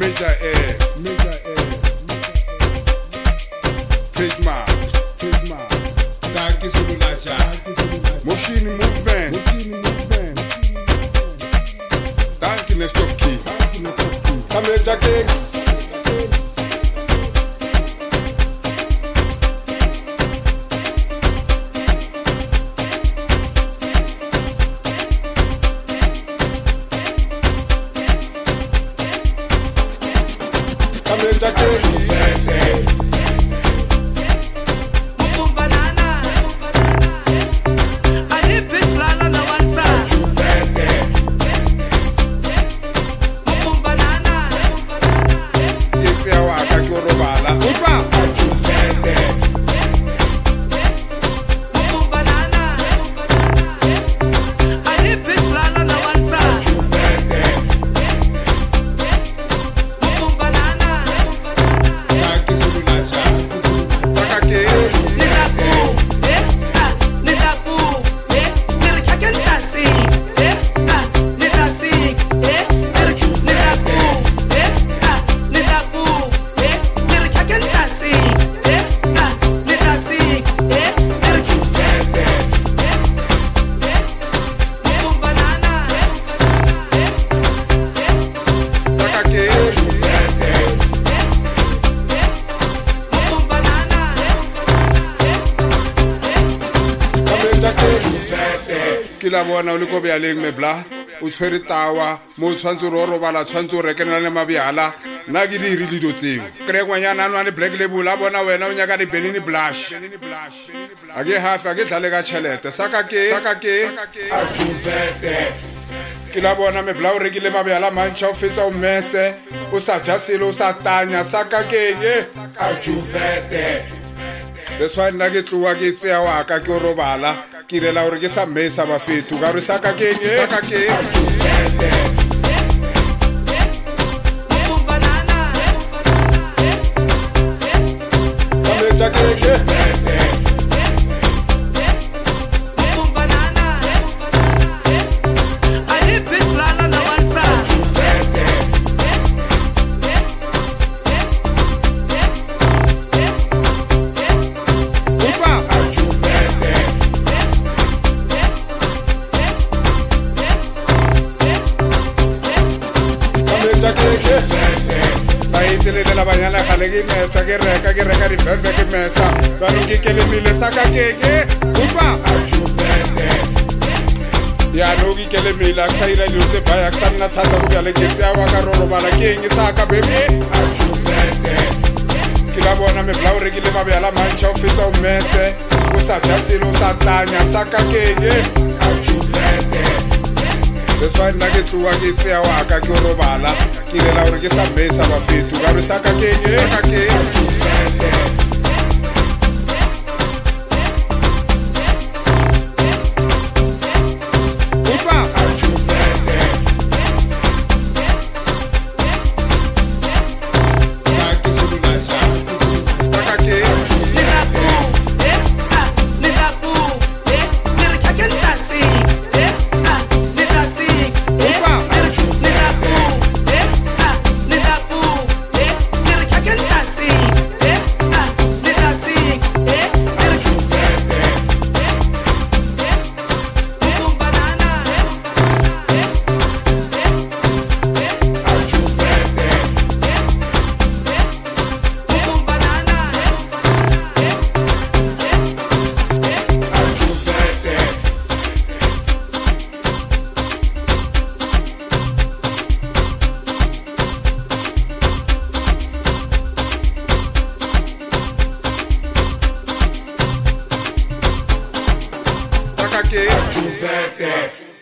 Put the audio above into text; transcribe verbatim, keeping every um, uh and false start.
Major Air, Major Air, Trademark, Trademark, Taki Sululaja, Moshini Movement, Taki Next of Key, Samuel Jackie. Samuel Jackie. Kila bona o le ko bealeng mebla o tshwere tawa mo tshwantse ro robala tshwantse o rekenela le mabiala nna ke di rile dio tseo kre ngwanyana no le black label a bona wena o nyaka di Benini blush a ke half a ke tlale ka chelete saka ke saka ke a tshufete kila bona mebla o rekile mabiala mantsha o fetsa o mese o sa ja selo o sa tanya saka ke nye a tshufete that's why nna ke tloa ke tsea wa ka ke o robala kirela hore ke sa mesa ba fetu ka re saka ke ke saka ke Samuel Jackie. La banyana khale ke mesa ke reka ke reka di bebe ke mesa ba ngi ke le mile saka ke ke upa ya no ke le mile sa ira le tse ba ya sana thata go bya le ke tsa wa ka rolo bala ke eng saka bebe ke la bona me blau rekile ba bya la mantsha o fetsa o mese o sa ja selo o sa tanya saka ke ke that's why nna ke tloa ke tsea wa ka ke o robala ke rela gore ke sa mesa ba fetu ka re saka ke ke ka ke upa Taki Sululaja saka ke Tufete.